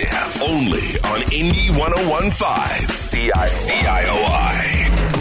Alternative. Only on Indie 101.5 CIOI.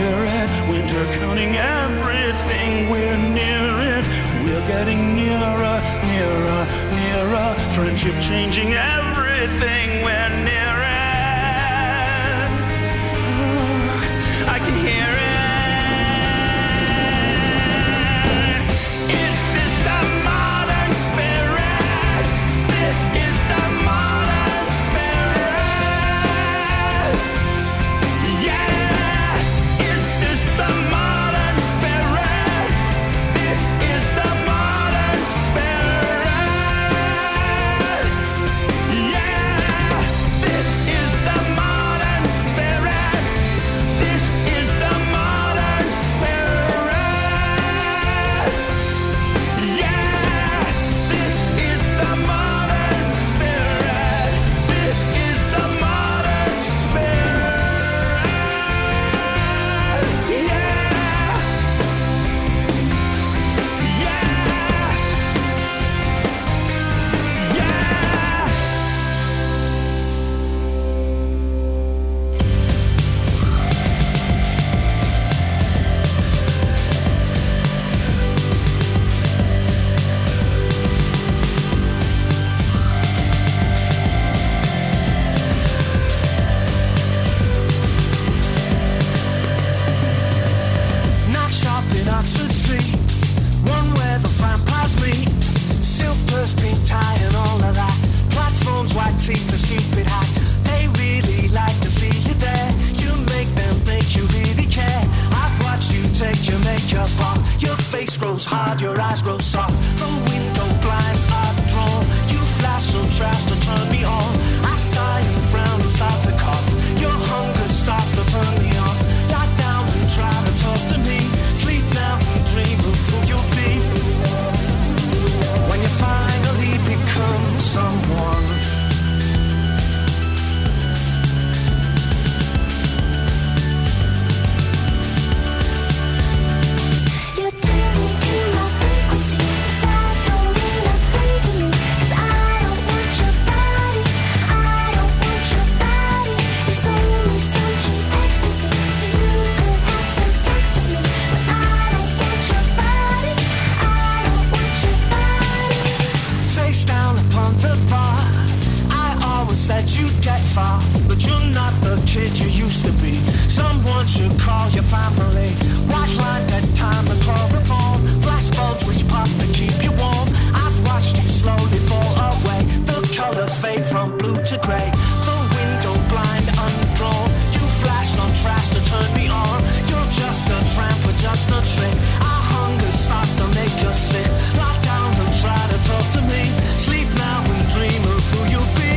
near it. Winter counting everything, we're near it. We're getting nearer, nearer, nearer. Friendship changing everything, we're near it. I can hear it. Is this the modern spirit? This is the modern spirit. Yeah. Is this the modern spirit? This is the modern spirit. Yeah. This is the modern spirit. This is the modern spirit. Yeah. This is the modern spirit. This is the modern spirit. Yeah. Yeah. Yeah. Knock shop in Oxford Street, one where the vampires meet. Silk purse, pink tie and all of that. Platforms, white teeth, a stupid hat. They really like to see you there. You make them think you really care. I've watched you take your makeup off. Your face grows hard, your eyes grow soft. The window blinds are drawn. You flash some trash to turn me on. I sigh and frown and start to cough. Your hunger starts to turn me off. Lie down and try to talk to me. Sleep now and dream of who you'll be. When you finally become someone. You're tuning to my frequency. That don't mean a thing to me. 'Cause I don't want your body. I don't want your body. It's only some cheap ecstasy. So you could have some sex with me. But I don't want your body. I don't want your body. Face down upon the bar. I always said you'd get far, but you're not the kid you used to be. Someone should call your family. White line, dead time, and chloroform. Flashbulbs which pop to keep you warm. I've watched you slowly fall away. The color fade from blue to gray. The window blind undrawn. You flash some trash to turn me on. You're just a tramp with just a trick. Our hunger starts to make us sick. Lie down and try to talk to me. Sleep now and dream of who you'll be.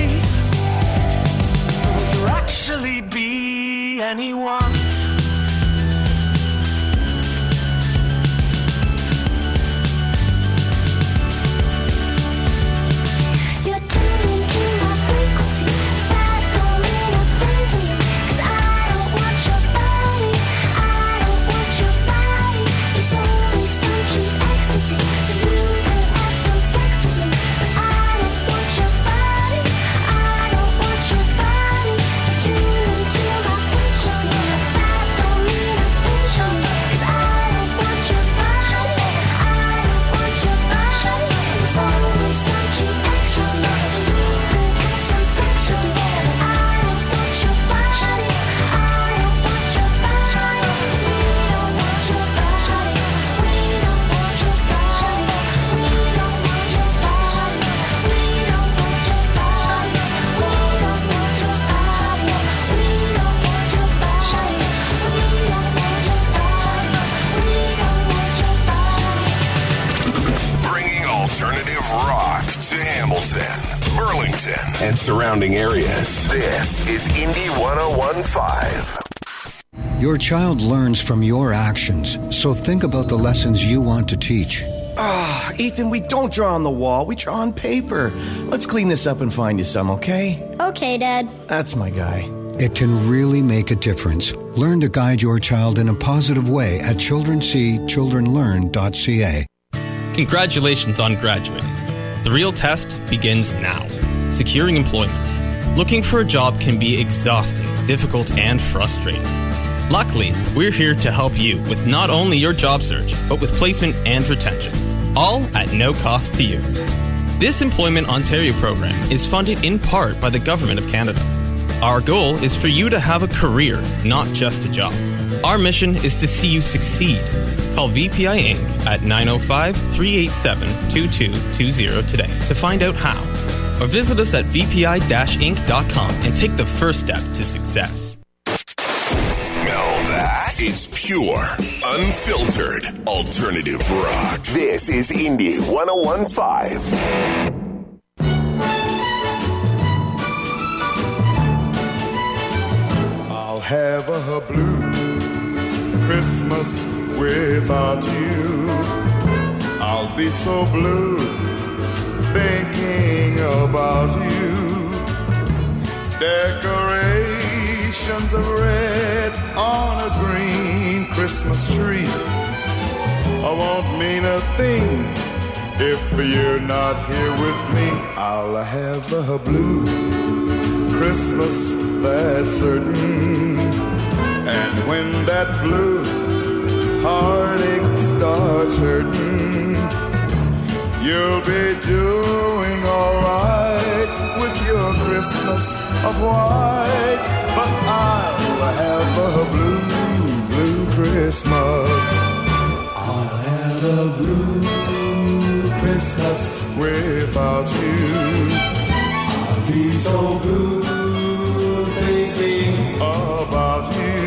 Will you actually be anyone? You're tuning to my frequency. That don't mean a thing to me. 'Cause I don't want your body. I don't want your body. It's only some cheap ecstasy. So you could have some sex with me. But I don't want your body. I don't want your body. You're tuning to my frequency. That don't mean a thing to me. 'Cause I don't want your body. I don't want your body. It's only some cheap ecstasy. So you could have some sex with me. But I don't want your body. I don't want your body. We don't want your body. We don't want your body. We don't want your body. We don't want your body. We don't want your body. We don't want your body. We don't want your body. We don't want your body. Bringing alternative rock to Hamilton, Burlington, and surrounding areas. This is Indie 101.5. Your child learns from your actions, so think about the lessons you want to teach. Ethan, we don't draw on the wall. We draw on paper. Let's clean this up and find you some, okay? Okay, Dad. That's my guy. It can really make a difference. Learn to guide your child in a positive way at childrenseechildrenlearn.ca. Congratulations on graduating. The real test begins now. Securing employment. Looking for a job can be exhausting, difficult, and frustrating. Luckily, we're here to help you with not only your job search, but with placement and retention, all at no cost to you. This Employment Ontario program is funded in part by the Government of Canada. Our goal is for you to have a career, not just a job. Our mission is to see you succeed. Call VPI Inc. at 905-387-2220 today to find out how. Or visit us at vpi-inc.com and take the first step to success. Smell that? It's pure, unfiltered, alternative rock. This is Indie 101.5. I'll have a blue Christmas without you. I'll be so blue thinking about you. Decorations of red on a green Christmas tree. I won't mean a thing if you're not here with me. I'll have a blue Christmas, that's certain. And when that blue heartache starts hurting, you'll be doing alright with your Christmas of white. But I'll have a blue, blue Christmas. I'll have a blue Christmas without you. I'll be so blue thinking about you.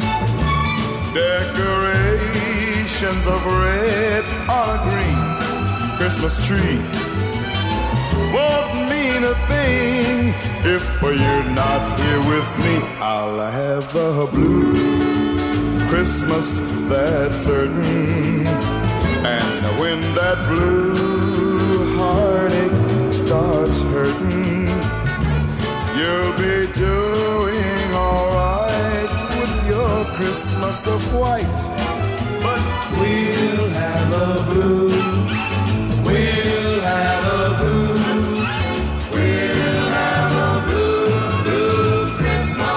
Decorations of red on a green Christmas tree won't mean a thing if you're not here with me. I'll have a blue Christmas, that's certain. And when that blue heartache starts hurting, you'll be doing alright with your Christmas of white. But we'll have a blue, we'll have a blue, we'll have a blue, blue Christmas.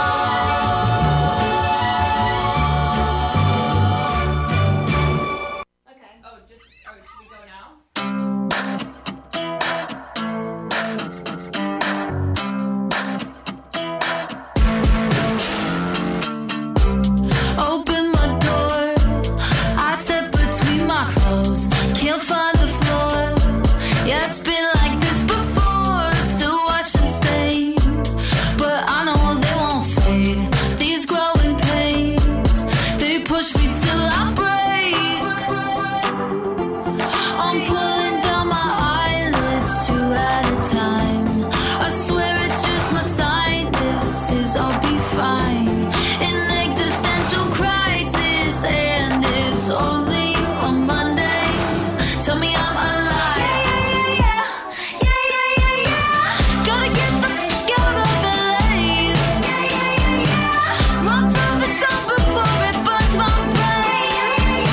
Okay. Should we go now? Open my door, I step between my clothes, can't find the floor. Yeah, it's been like this before, still washing stains, but I know they won't fade. These growing pains, they push me till I break. I'm pulling down my eyelids two at a time. I swear it's just my sinuses, I'll be fine. An existential crisis, and it's only on Monday. Tell me I'm alive. Gotta get the f*** out of LA. Run from the sun before it burns my brain.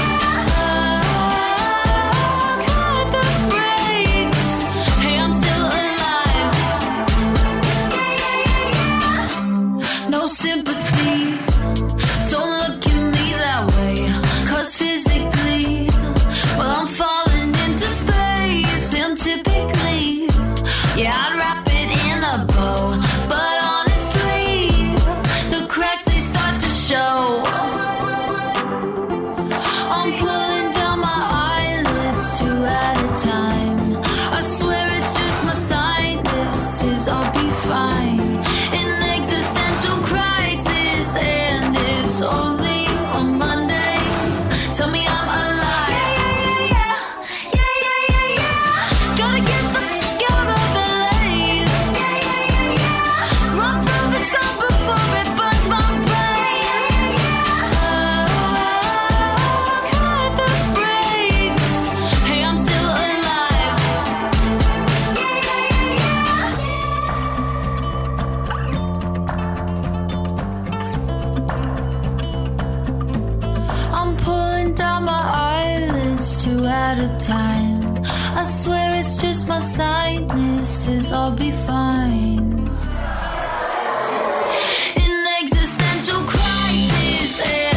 Cut the brakes. Hey, I'm still alive. No sympathy. Don't look at me that way. 'Cause physically, well, I'm falling into space. And typically, yeah, I'd wrap it in a bow. But honestly, the cracks, they start to show. I'm pulling down my eyelids two at a time. I swear it's just my sinuses, I'll be fine. An existential crisis, and it's only on Monday. Tell me I'm alive. Gotta get the f*** out of LA. Run from the sun before it burns my brain. Cut the brakes. Hey, I'm still alive. I'm pulling down my eyelids two at a time. I swear it's just my sinuses, I'll be fine. An existential crisis.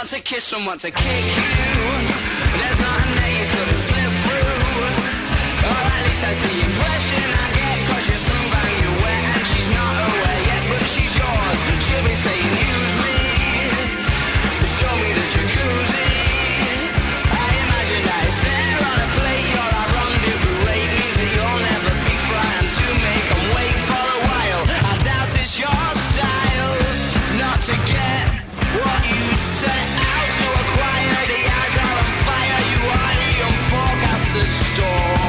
want to kiss, some want to kick you. There's nothing that you couldn't slip through. Or at least that's the impression I get. Cause you're smooth and you're wet and she's not aware yet. But she's yours, she'll be saying use me. Show me the jacuzzi. I imagine that it's there on a plate. You're a rendezvous rate. Means that you'll never be frightened to make them wait for a while. I doubt it's your style not to get what you set out to acquire. The eyes are on fire. You are the unforecasted storm.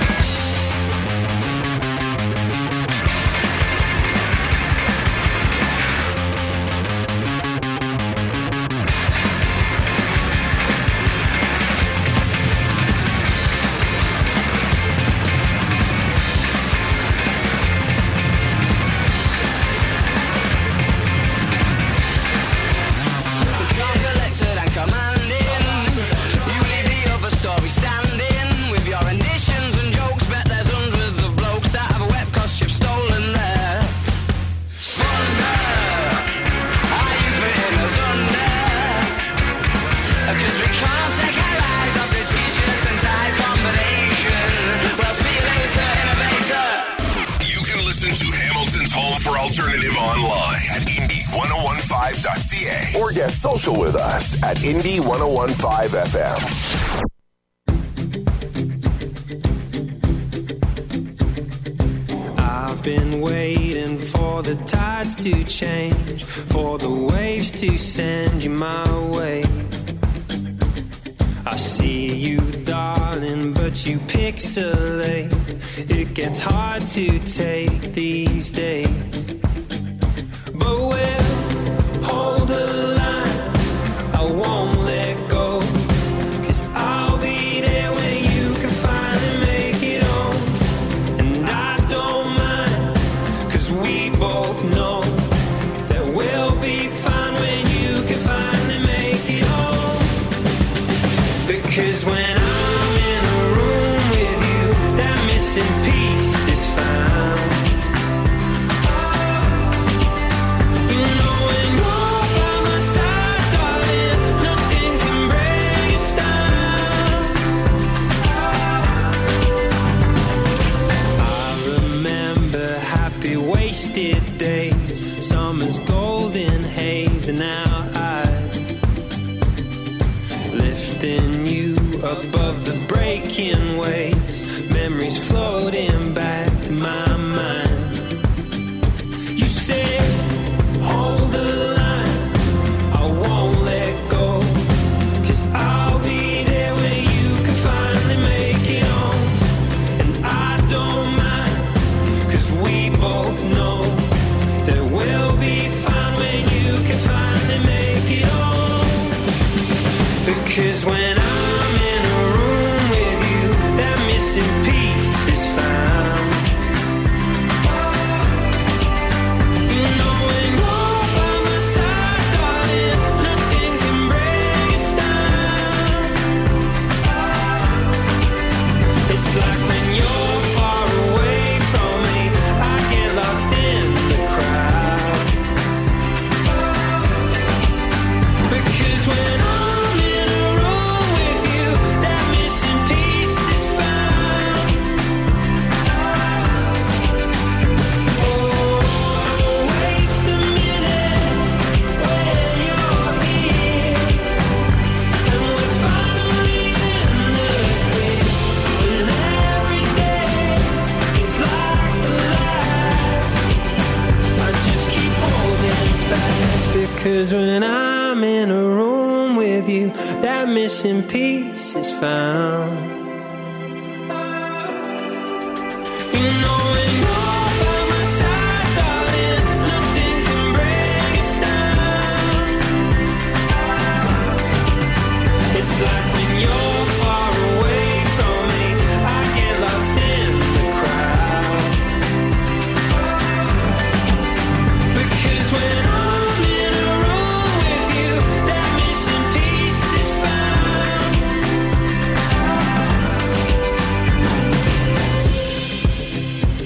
Collected and commanding. You leave the other story standing. With your additions and jokes. Bet there's hundreds of blokes that have a web cost you've stolen there. Thunder, are you putting us under? Cause we can't take our eyes off the t-shirts and ties combination. Well, see you later, innovator. You can listen to Hamilton's Home for Alternative online at indie1015.ca or get social with us at indie1015FM. I've been waiting for the tides to change, for the waves to send you my way. I see you, darling, but you pixelate. It gets hard to take these days. But we'll hold the line, I won't let go. Cause I'll be there when you can finally make it home. And I don't mind, cause we both know that we'll be fine when you can finally make it home. Because when I'm in a room with you, that missing piece is found. You know when you're by my side, darling, nothing can break us down. I remember happy wasted days, summer's golden haze in our eyes, lifting you above the breaking waves, memories floating back to my mind. You said, hold the line, I won't let go. Cause I'll be there when you can finally make it home. And I don't mind, cause we both know that we'll be fine when you can finally make it home. Because when I'm in a room with you, that missing piece is found. You know when you're by my side, darling, nothing can break us down. It's like when you're far away from me, I get lost in the crowd. Because when I'm in a room with you, that missing piece is found. Oh, waste a minute when you're here, and we're finally in the clear. When every day is like the last, I just keep holding fast. Because when I'm in a room with you, that missing piece is found. You know when you're by my side, darling, nothing can break us down. It's like when you're far away from me, I get lost in the crowd. Because when I'm in a room with you, that missing piece is found.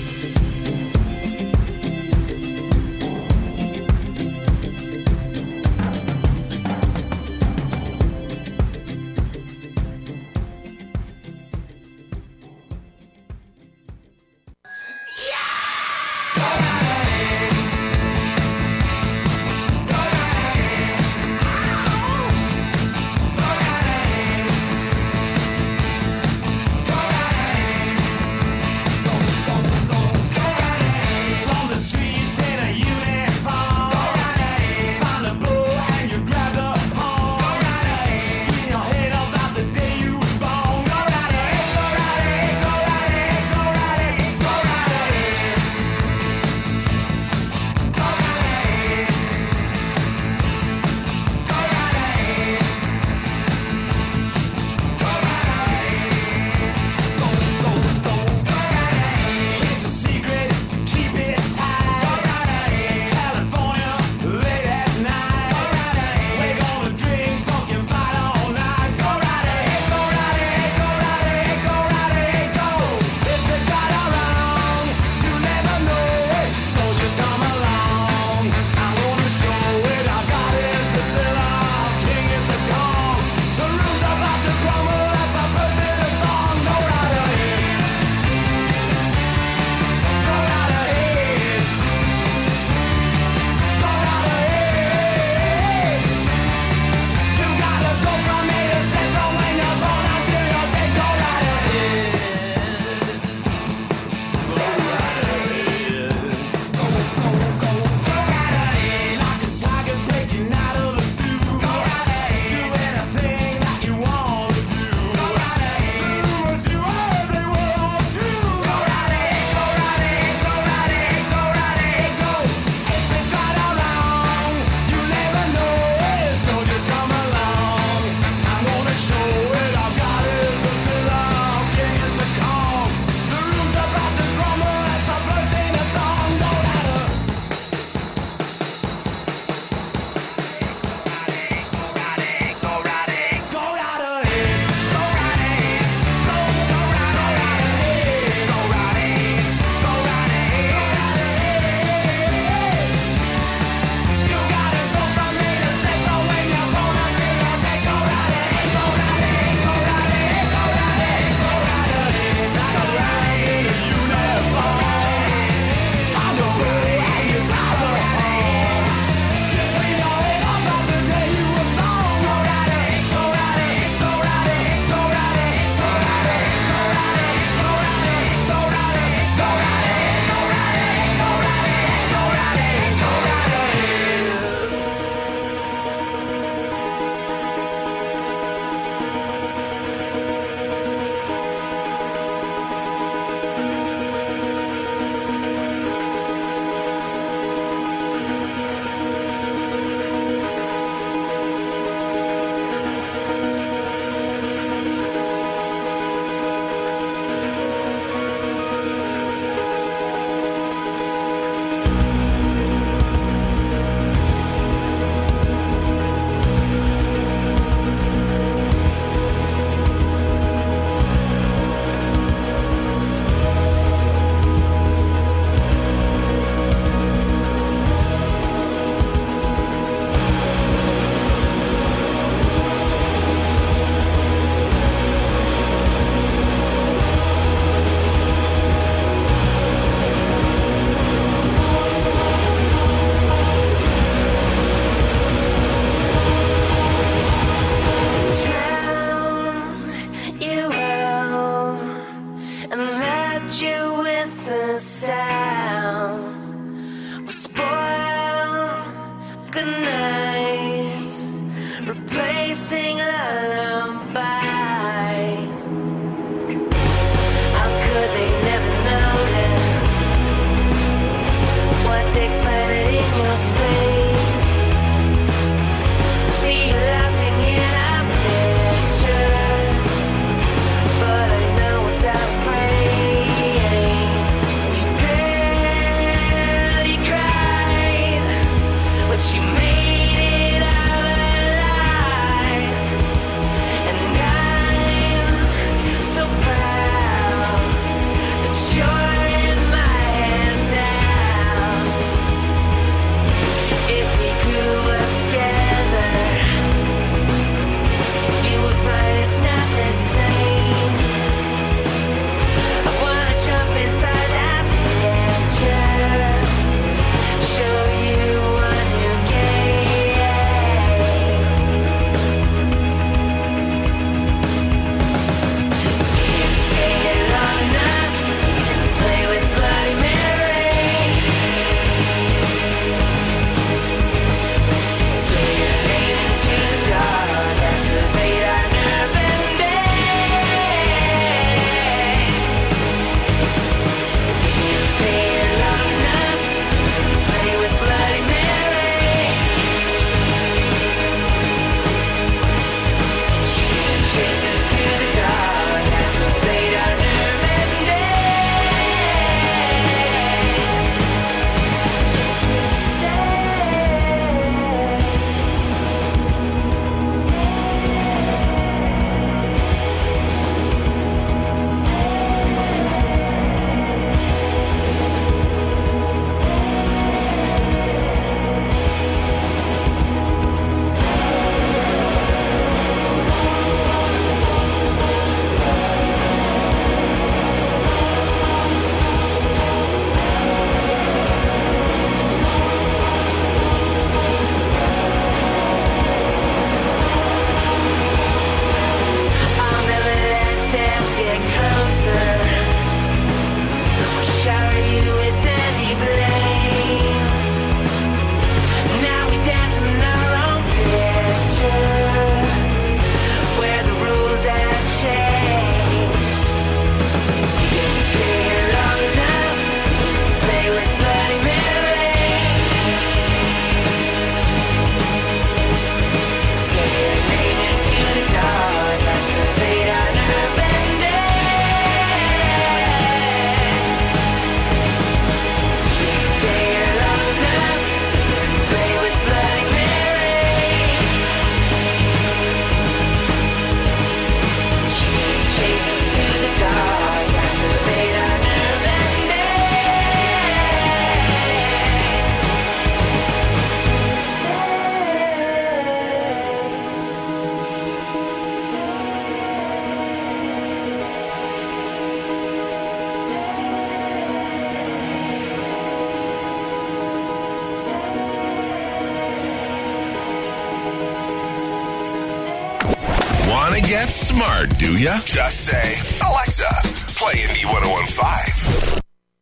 want to get smart, do ya? Just say, Alexa, play Indie 101.5.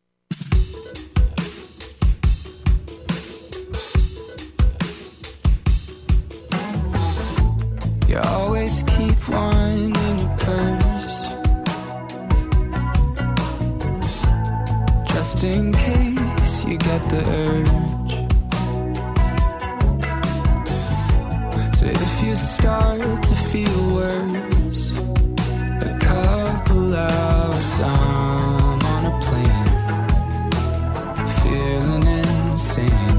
You always keep one in your purse, just in case you get the urge. So if you start to feel worse, a couple hours on a plane, feeling insane,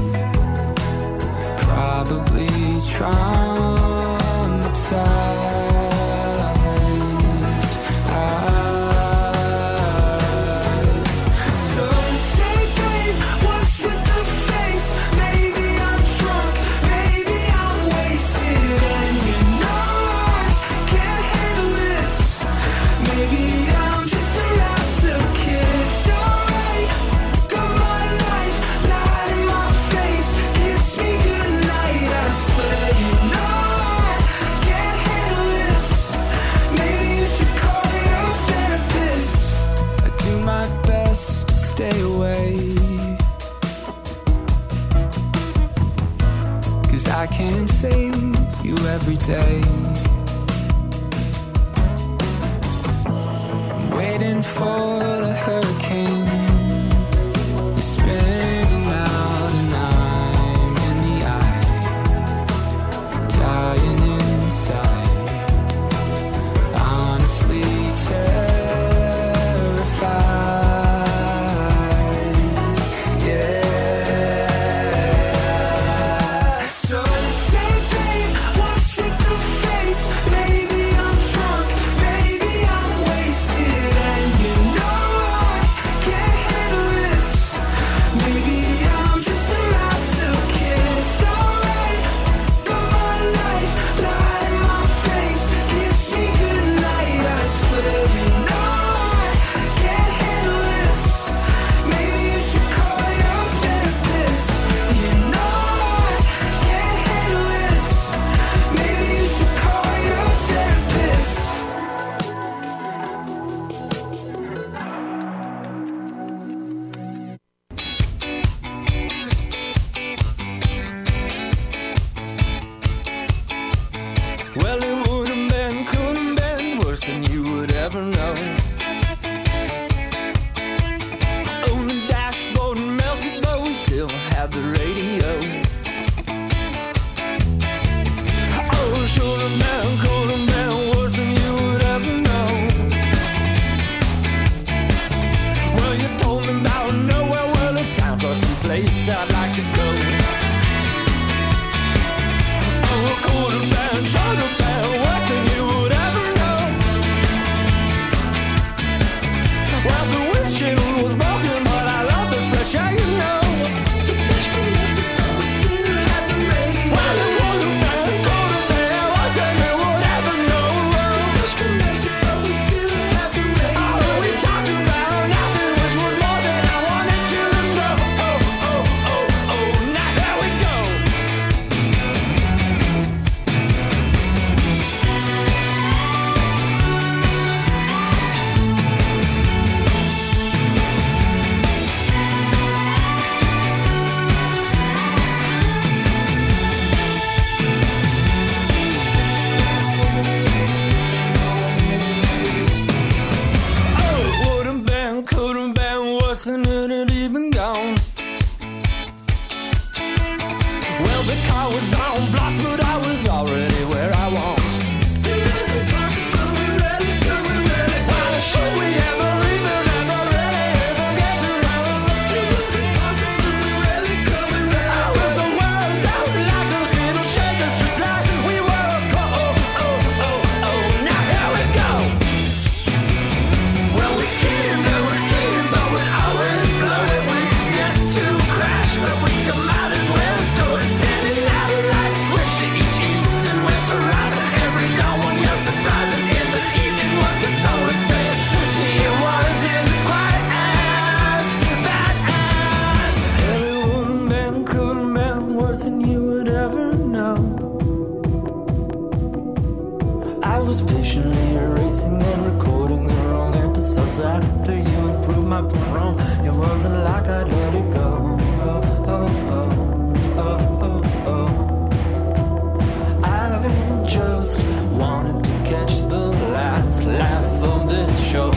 probably I can't save you every day. I'm waiting for the hurricane. You're spinning out and I'm in the eye, dying inside, honestly terrified. Yeah. Well, it would have been, could have been worse than you would ever know. On the dashboard, melted bow, still have the radio. Oh, it should have been, could have been worse than you would ever know. Well, you told me about nowhere, well, it sounds like some place I'd like to go. Oh, it could have been, should have been worse than you would ever know. Well, the windshield was broken, but I love the fresh air, you know. Well, it would have been, could have been worse than you would ever know. Oh, we talked about nothing, which was more than I wanted to know. Oh, oh, oh, oh, now here we go. Oh, it would have been, could have been worse than it had even gone. Well, the car was on blast, but I was already where I want. Well, should we ever even get to know? Was the world out like a little shake us to fly? We were a now here we go. Well, we skied, but we always blow it. We get to crash, but we still might as well do it. Standing out of light, switch to each east and west. went wrong. It wasn't like I'd let it go. I just wanted to catch the last laugh of this show.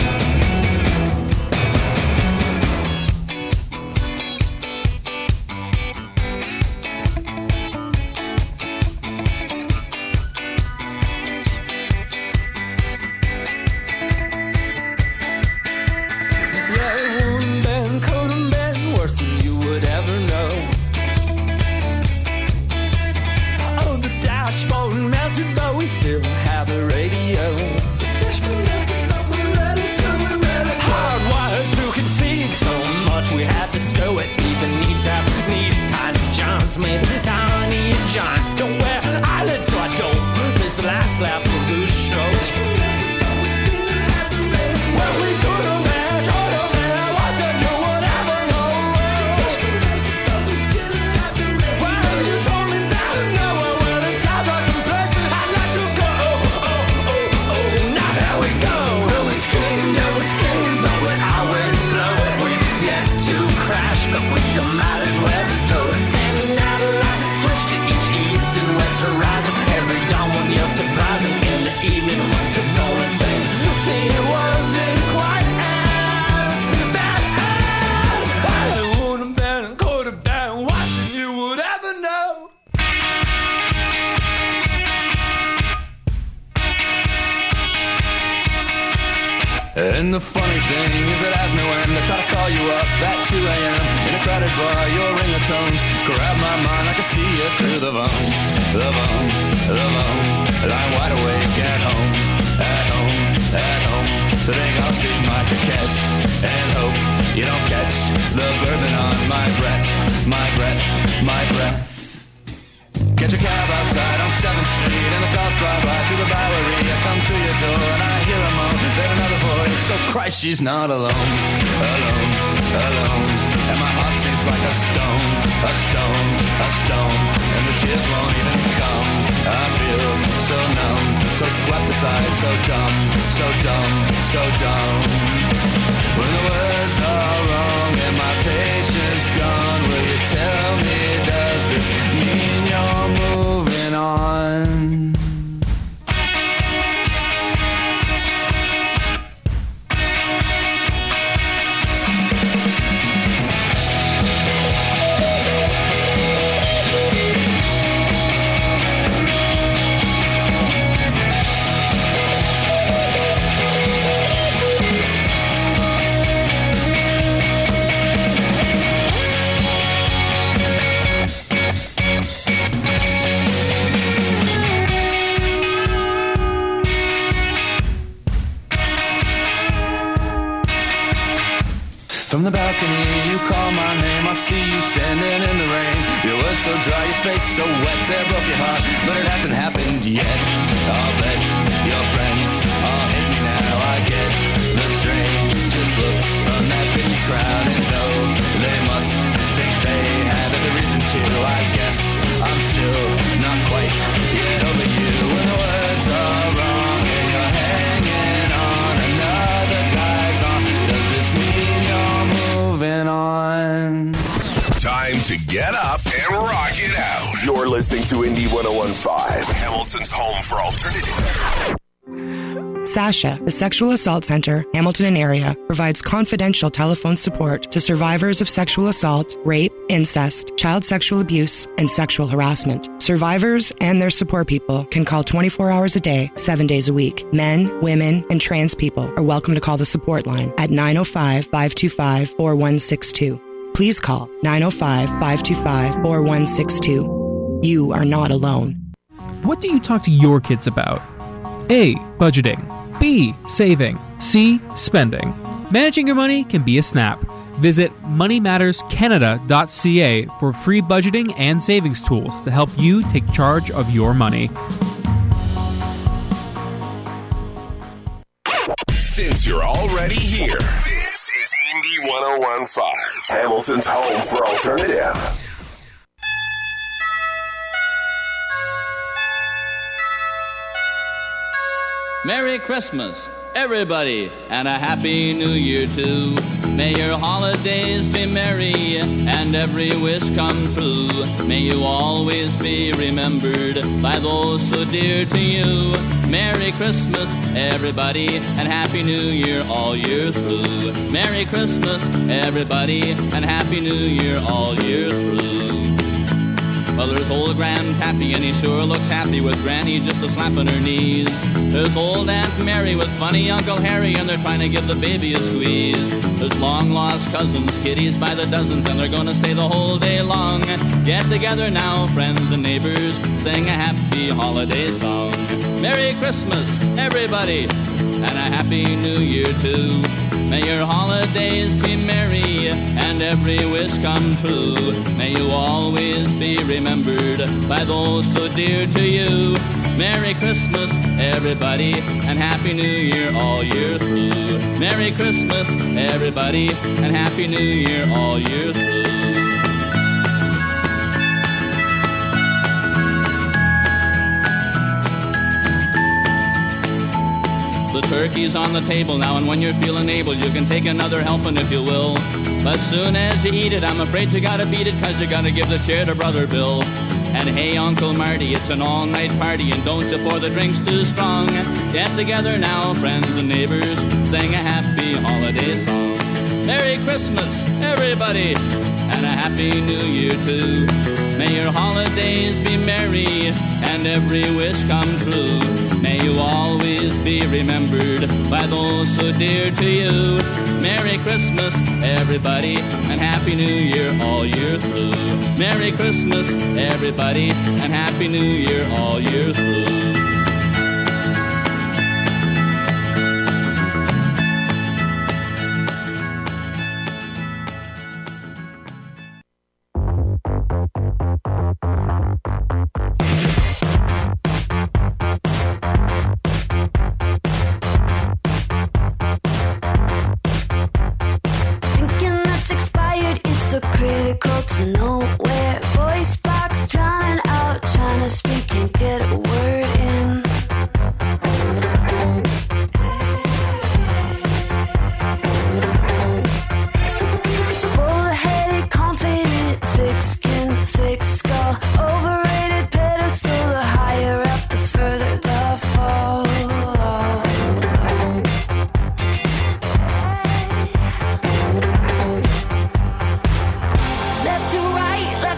And the funny thing is it has no end. I try to call you up at 2 a.m. in a crowded bar, your ringtones grab my mind. I can see you through the phone, the phone, the phone. And I'm wide awake at home, at home, at home. So think I'll see my cassette and hope you don't catch the bourbon on my breath, my breath, my breath. Catch a cab outside on 7th Street and the cars fly by through the Bowery. I come to your door and I hear a moan, then another voice. So Christ, she's not alone, alone, alone. And my heart sinks like a stone, a stone, a stone. And the tears won't even come. I feel so numb, so swept aside, so dumb, so dumb, so dumb. When the words are wrong and my patience gone, will you tell me, does this mean you're moving on? From the balcony, you call my name. I see you standing in the rain. Your words so dry, your face so wet. Say I broke your heart, but it hasn't happened yet. I'll bet your friends all hate me now. I get the strangest looks from that busy crowd, and though they must think they have every reason to, I guess I'm still not quite yet over you. When the words are wrong and you're hanging on, another guy's on. Does this mean you're moving on? Time to get up and rock it out. You're listening to Indie 101.5, Hamilton's home for alternative. Sasha, the Sexual Assault Center, Hamilton and area, provides confidential telephone support to survivors of sexual assault, rape, incest, child sexual abuse, and sexual harassment. Survivors and their support people can call 24 hours a day, 7 days a week. Men, women, and trans people are welcome to call the support line at 905-525-4162. Please call 905-525-4162. You are not alone. What do you talk to your kids about? A. Budgeting. B. Saving. C. Spending. Managing your money can be a snap. Visit moneymatterscanada.ca for free budgeting and savings tools to help you take charge of your money. Since you're already here, this is Indie 101.5, Hamilton's home for alternative. Merry Christmas, everybody, and a Happy New Year, too. May your holidays be merry and every wish come true. May you always be remembered by those so dear to you. Merry Christmas, everybody, and Happy New Year all year through. Merry Christmas, everybody, and Happy New Year all year through. Well, there's old Grandpappy, and he sure looks happy with Granny just a slapping her knees. There's old Aunt Mary with funny Uncle Harry, and they're trying to give the baby a squeeze. There's long-lost cousins, kiddies by the dozens, and they're gonna stay the whole day long. Get together now, friends and neighbors, sing a happy holiday song. Merry Christmas, everybody, and a Happy New Year, too. May your holidays be merry and every wish come true. May you always be remembered by those so dear to you. Merry Christmas, everybody, and Happy New Year all year through. Merry Christmas, everybody, and Happy New Year all year through. The turkey's on the table now, and when you're feeling able, you can take another helping if you will. But soon as you eat it, I'm afraid you gotta beat it, 'cause you gotta give the chair to Brother Bill. And hey, Uncle Marty, it's an all-night party, and don't you pour the drinks too strong. Get together now, friends and neighbors, sing a happy holiday song. Merry Christmas, everybody, and a Happy New Year, too. May your holidays be merry and every wish come true. May you always be remembered by those so dear to you. Merry Christmas, everybody, and Happy New Year all year through. Merry Christmas, everybody, and Happy New Year all year through. Left to right,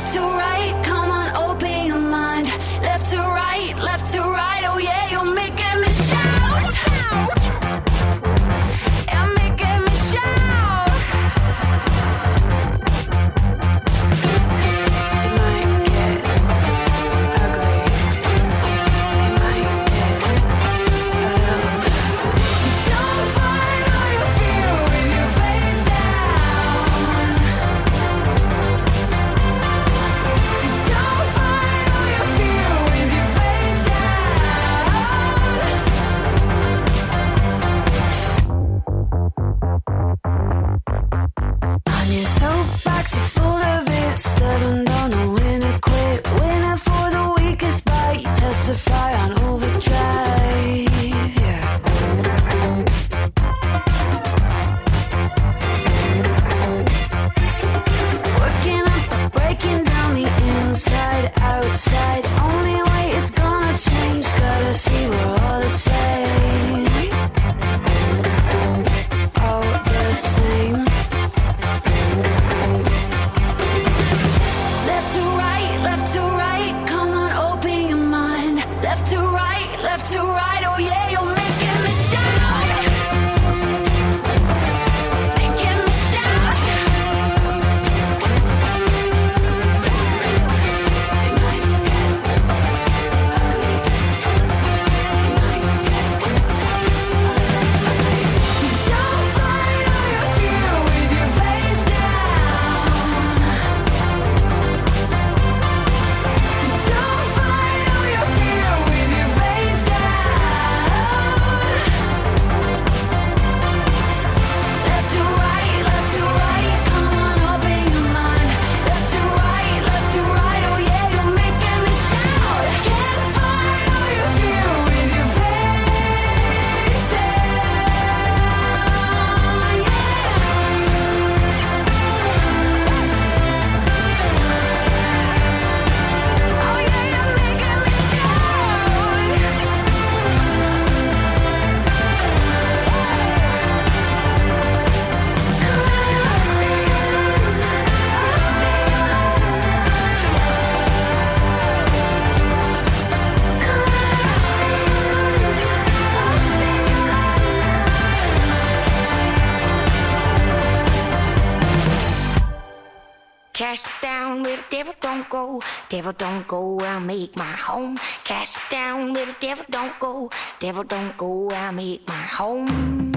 Cast me down where the devil don't go. Devil don't go where I make my home. Cast me down where the devil don't go. Devil don't go where I make my home.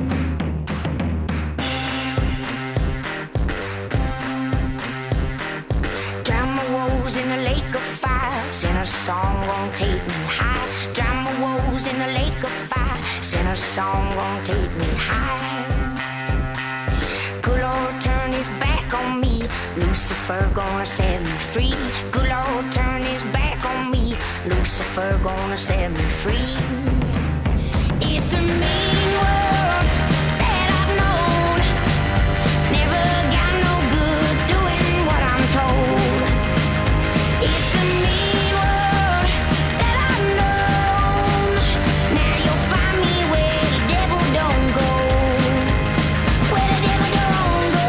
Drown my woes in a lake of fire. Sinner song won't take me high. Drown my woes in a lake of fire. Sinner song won't take me high. Good Lord turn his back on me. Lucifer gonna set me free. Good Lord turn his back on me. Lucifer gonna set me free. It's a mean world that I've known. Never got no good doing what I'm told. It's a mean world that I've known. Now you'll find me where the devil don't go. Where the devil don't go.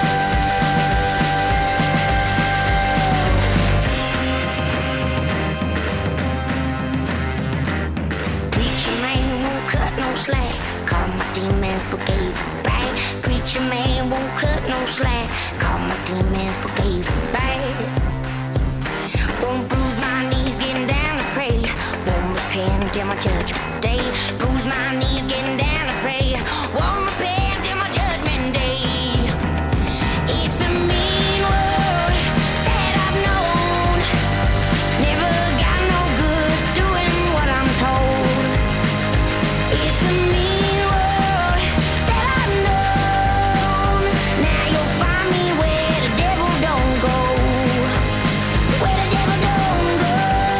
Preacher man won't cut no slack. Call my demons but gave him back. Preacher man won't cut no slack. Call my demons but gave him back. Won't bruise my knees getting down to pray. Won't repent till my judgment day. Bruise my knees getting down to pray. Won't repent till my judgment day. It's a mean world that I've known. Never got no good doing what I'm told. It's a mean world that I've known. Now you'll find me where the devil don't go. Where the devil don't go.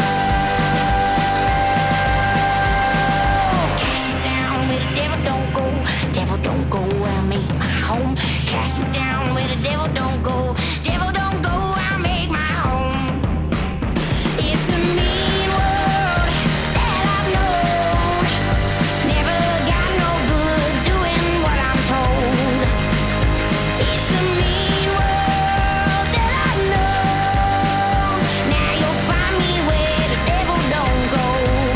Cast me down where the devil don't go. Devil don't go where I make my home. Cast me down where the devil don't go. Devil don't go where I make my home. It's a mean world that I've known. Never got no good doing what I'm told. It's a mean world that I've known. Now you'll find me where the devil don't go.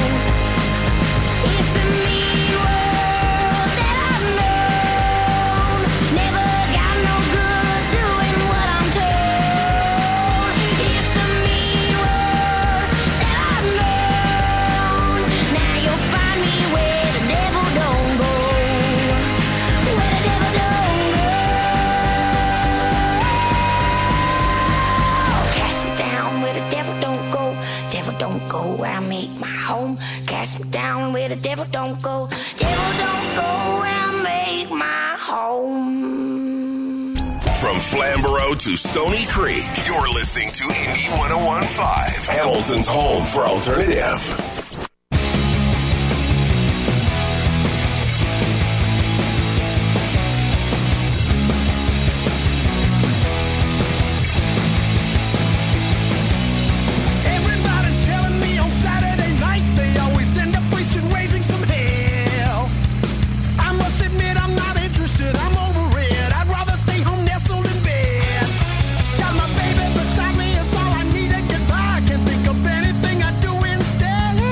It's a mean world that I've known. Never got no good doing what I'm told. It's a mean world that I've known. Now you'll find me where the devil don't go. Where the devil don't go. Cast me down where the devil don't go. Devil don't go where I make my home. Cast me down where the devil don't go. Devil don't go where I make my home. From Flamborough to Stony Creek, you're listening to Indie 101.5, Hamilton's home for alternative. Everybody's telling me on Saturday night they always end up raising some hell. I must admit I'm not interested. I'm over it. I'd rather stay home nestled in bed. Got my baby beside me. It's all I need to get by. Can't think of anything I'd do instead.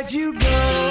Where'd you go?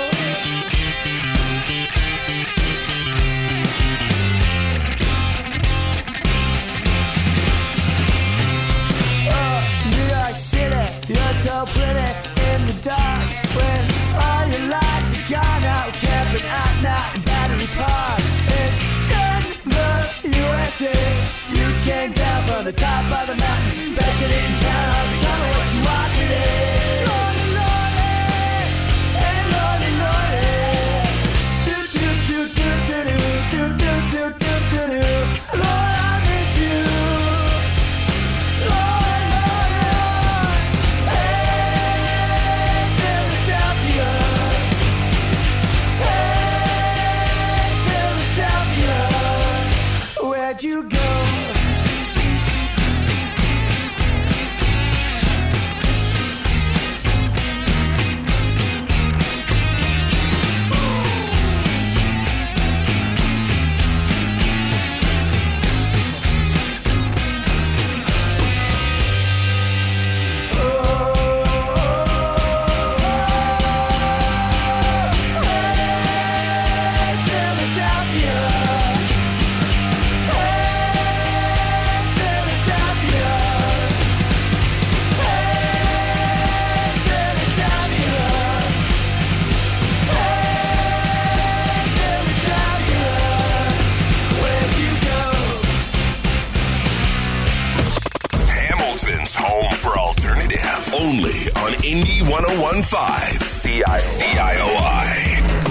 New York City, you're so pretty in the dark. When all your lights are gone out, camping out now in Battery Park. In Denver, USA, you came down from the top of the mountain. Bet you didn't count on becoming what you are today. Lonely, lonely, and lonely, lonely. Do do do do do do do do do do do. Lord, I miss you. Lord, Lord, Lord. Hey, Philadelphia. Hey, Philadelphia. Where'd you go? Hamilton's home for alternative. Only on Indie 101.5 CIOI.